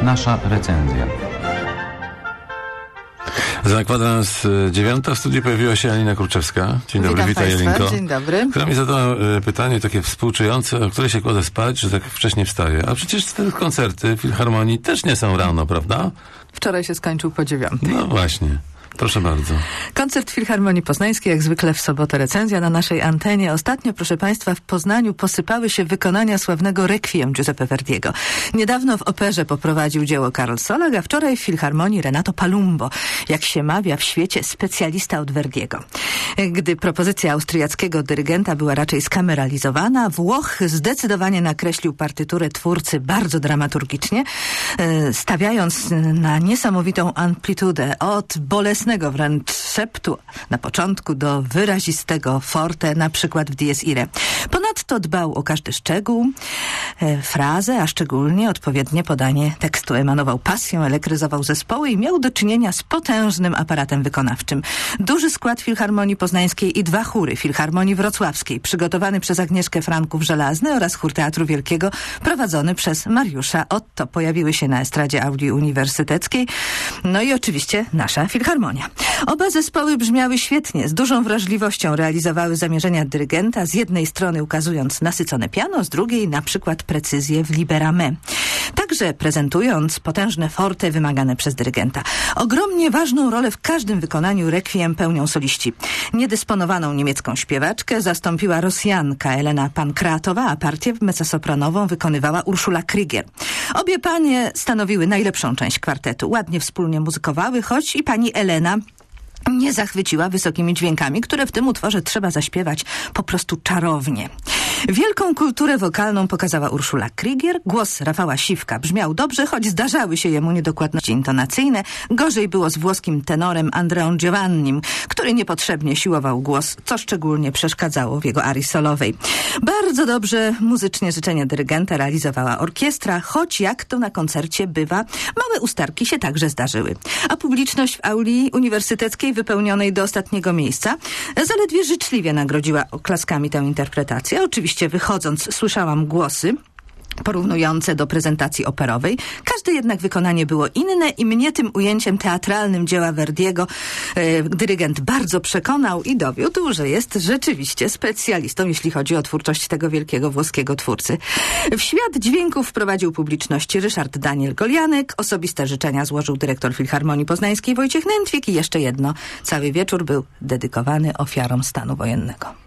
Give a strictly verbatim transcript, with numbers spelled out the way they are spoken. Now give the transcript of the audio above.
Nasza recenzja. Za kwadrans dziewiąta w studiu pojawiła się Alina Kurczewska. Dzień dobry, Witam witaj Państwa. Alinko. Dzień dobry. Która mi zadała pytanie takie współczujące, o które się kładę spać, że tak wcześnie wstaje. A przecież te koncerty Filharmonii też nie są rano, prawda? Wczoraj się skończył po dziewiątej. No właśnie. Proszę bardzo. Koncert Filharmonii Poznańskiej, jak zwykle w sobotę recenzja na naszej antenie. Ostatnio, proszę Państwa, w Poznaniu posypały się wykonania sławnego Requiem Giuseppe Verdiego. Niedawno w operze poprowadził dzieło Karl Solag, a wczoraj w Filharmonii Renato Palumbo, jak się mawia w świecie, specjalista od Verdiego. Gdy propozycja austriackiego dyrygenta była raczej skameralizowana, Włoch zdecydowanie nakreślił partyturę twórcy bardzo dramaturgicznie, stawiając na niesamowitą amplitudę od bolesnego wręcz szeptu na początku do wyrazistego forte, na przykład w dies irae. Ponadto dbał o każdy szczegół, e, frazę, a szczególnie odpowiednie podanie tekstu. Emanował pasją, elektryzował zespoły i miał do czynienia z potężnym aparatem wykonawczym. Duży skład Filharmonii Poznańskiej i dwa chóry Filharmonii Wrocławskiej, przygotowany przez Agnieszkę Franków-Żelazny oraz chór Teatru Wielkiego, prowadzony przez Mariusza Otto. Pojawiły się na estradzie Audii Uniwersyteckiej. No i oczywiście nasza Filharmonia. Oba zespoły brzmiały świetnie, z dużą wrażliwością realizowały zamierzenia dyrygenta, z jednej strony ukazując nasycone piano, z drugiej na przykład precyzję w libera me. Także prezentując potężne forte wymagane przez dyrygenta. Ogromnie ważną rolę w każdym wykonaniu Requiem pełnią soliści. Niedysponowaną niemiecką śpiewaczkę zastąpiła Rosjanka Elena Pankratowa, a partię mezzosopranową wykonywała Urszula Krygier. Obie panie stanowiły najlepszą część kwartetu. Ładnie wspólnie muzykowały, choć i pani Elena nie zachwyciła wysokimi dźwiękami, które w tym utworze trzeba zaśpiewać po prostu czarownie. Wielką kulturę wokalną pokazała Urszula Krygier. Głos Rafała Siwka brzmiał dobrze, choć zdarzały się jemu niedokładności intonacyjne. Gorzej było z włoskim tenorem Andreą Giovannim, który niepotrzebnie siłował głos, co szczególnie przeszkadzało w jego arii solowej. Bardzo dobrze muzycznie życzenia dyrygenta realizowała orkiestra, choć jak to na koncercie bywa, małe usterki się także zdarzyły. A publiczność w auli uniwersyteckiej, wypełnionej do ostatniego miejsca, zaledwie życzliwie nagrodziła oklaskami tę interpretację. Oczywiście wychodząc słyszałam głosy porównujące do prezentacji operowej. Każde jednak wykonanie było inne i mnie tym ujęciem teatralnym dzieła Verdiego e, dyrygent bardzo przekonał i dowiódł, że jest rzeczywiście specjalistą, jeśli chodzi o twórczość tego wielkiego włoskiego twórcy. W świat dźwięków wprowadził publiczność Ryszard Daniel Golianek, osobiste życzenia złożył dyrektor Filharmonii Poznańskiej Wojciech Nętwik i jeszcze jedno. Cały wieczór był dedykowany ofiarom stanu wojennego.